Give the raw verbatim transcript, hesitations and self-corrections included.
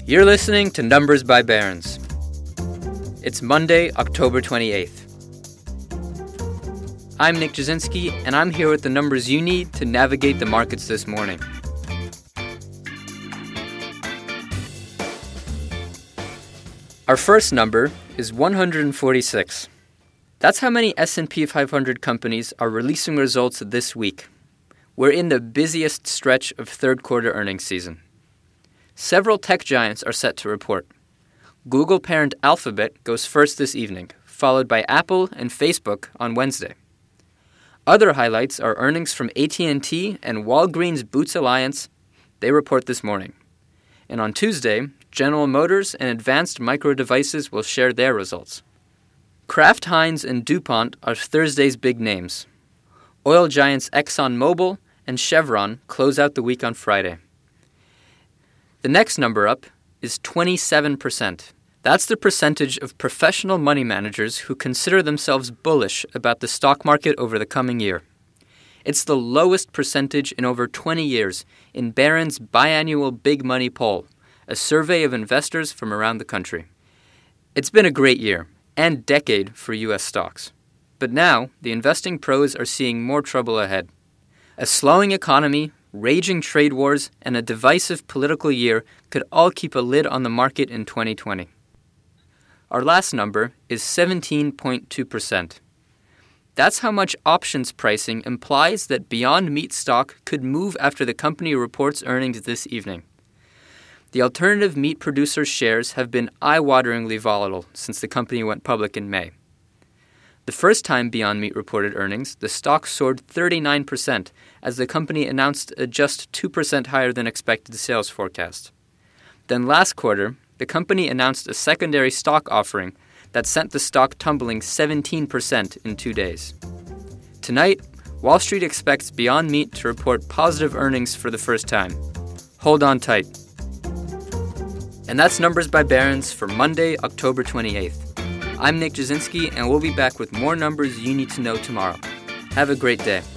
You're listening to Numbers by Barron's. It's Monday, October twenty-eighth. I'm Nick Jasinski, and I'm here with the numbers you need to navigate the markets this morning. Our first number is one hundred forty-six. That's how many S and P five hundred companies are releasing results this week. We're in the busiest stretch of third quarter earnings season. Several tech giants are set to report. Google parent Alphabet goes first this evening, followed by Apple and Facebook on Wednesday. Other highlights are earnings from A T and T and Walgreens Boots Alliance. They report this morning. And on Tuesday, General Motors and Advanced Micro Devices will share their results. Kraft Heinz and DuPont are Thursday's big names. Oil giants ExxonMobil and Chevron close out the week on Friday. The next number up is twenty-seven percent. That's the percentage of professional money managers who consider themselves bullish about the stock market over the coming year. It's the lowest percentage in over twenty years in Barron's biannual Big Money poll, a survey of investors from around the country. It's been a great year and decade for U S stocks. But now, the investing pros are seeing more trouble ahead. A slowing economy, raging trade wars, and a divisive political year could all keep a lid on the market in twenty twenty. Our last number is seventeen point two percent. That's how much options pricing implies that Beyond Meat stock could move after the company reports earnings this evening. The alternative meat producer's shares have been eye-wateringly volatile since the company went public in May. The first time Beyond Meat reported earnings, the stock soared thirty-nine percent as the company announced a just two percent higher than expected sales forecast. Then last quarter, the company announced a secondary stock offering that sent the stock tumbling seventeen percent in two days. Tonight, Wall Street expects Beyond Meat to report positive earnings for the first time. Hold on tight. And that's Numbers by Barron's for Monday, October twenty-eighth. I'm Nick Jasinski, and we'll be back with more numbers you need to know tomorrow. Have a great day.